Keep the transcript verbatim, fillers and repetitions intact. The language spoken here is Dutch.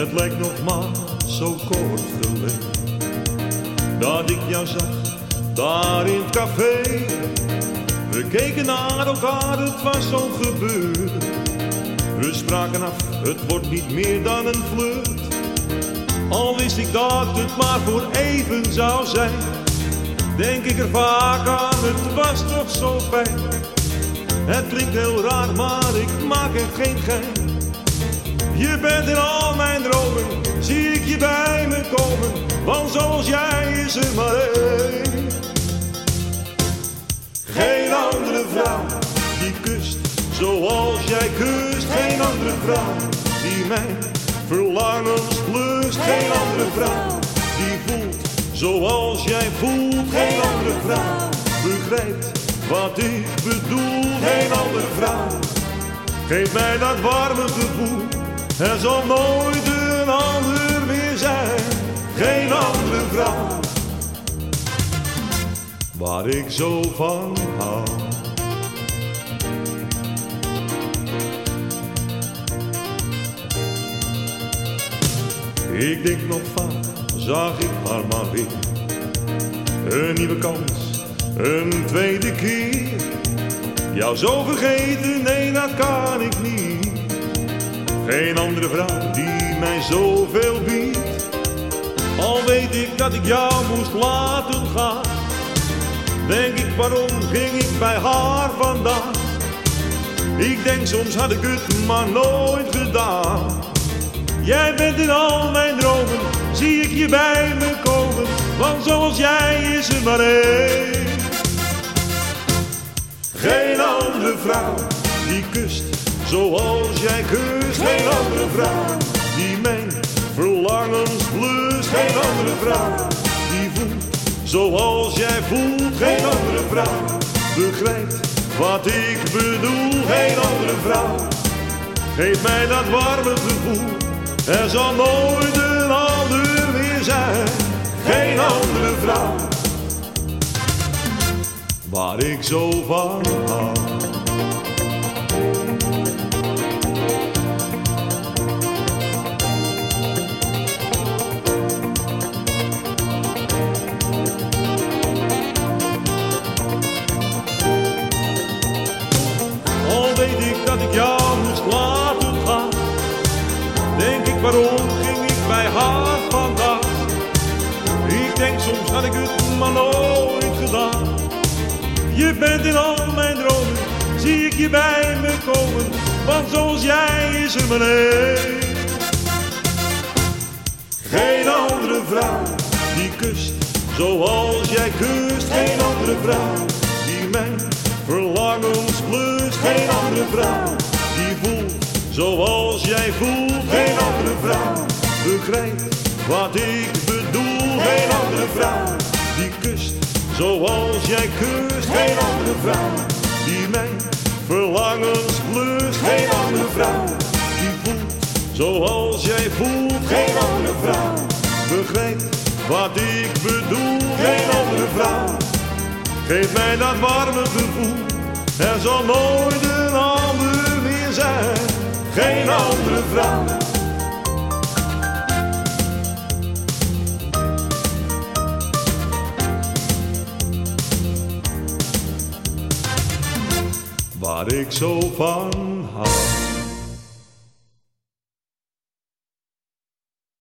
Het lijkt nog maar zo kort geleden dat ik jou zag, daar in het café. We keken naar elkaar, het was zo gebeurd. We spraken af, het wordt niet meer dan een flirt. Al wist ik dat het maar voor even zou zijn, denk ik er vaak aan, het was toch zo fijn. Het klinkt heel raar, maar ik maak er geen gein. Je bent in al mijn dromen, zie ik je bij me komen, want zoals jij is er maar één. Geen andere vrouw die kust zoals jij kust. Geen andere vrouw die mijn verlangens blust. Geen andere vrouw die voelt zoals jij voelt. Geen andere vrouw begrijpt wat ik bedoel. Geen andere vrouw geeft mij dat warme gevoel. Er zal nooit een ander meer zijn. Geen andere vrouw waar ik zo van hou. Ik denk nog vaak, zag ik haar maar weer. Een nieuwe kans, een tweede keer. Jou zo vergeten, nee dat kan ik niet. Geen andere vrouw die mij zoveel biedt. Al weet ik dat ik jou moest laten gaan, denk ik waarom ging ik bij haar vandaan. Ik denk soms had ik het maar nooit gedaan. Jij bent in al mijn dromen, zie ik je bij me komen, want zoals jij is er maar één. Geen andere vrouw die kust zoals jij kust. Geen andere vrouw die mijn verlangens blust. Geen andere vrouw die voelt zoals jij voelt. Geen andere vrouw begrijpt wat ik bedoel. Geen andere vrouw geeft mij dat warme gevoel. Er zal nooit een ander meer zijn. Geen andere vrouw waar ik zo van hou. Al weet ik dat ik jou moest laten gaan, denk ik waarom ging ik bij haar vandaan. Ik denk soms had ik het maar nooit gedaan. Je bent in al mijn dromen, zie ik je bij me komen, want zoals jij is er maar één. Geen andere vrouw die kust zoals jij kust. Geen andere vrouw die mijn verlangens blust. Geen andere vrouw die voelt zoals jij voelt. Geen andere vrouw begrijpt wat ik bedoel. Geen andere vrouw die kust zoals jij kust. Geen andere vrouw die mijn verlangens blust. Geen andere vrouw die voelt zoals jij voelt. Geen andere vrouw begrijpt wat ik bedoel. Geen andere vrouw geeft mij dat warme gevoel. Er zal nooit een ander meer zijn. Geen andere vrouw waar ik zo van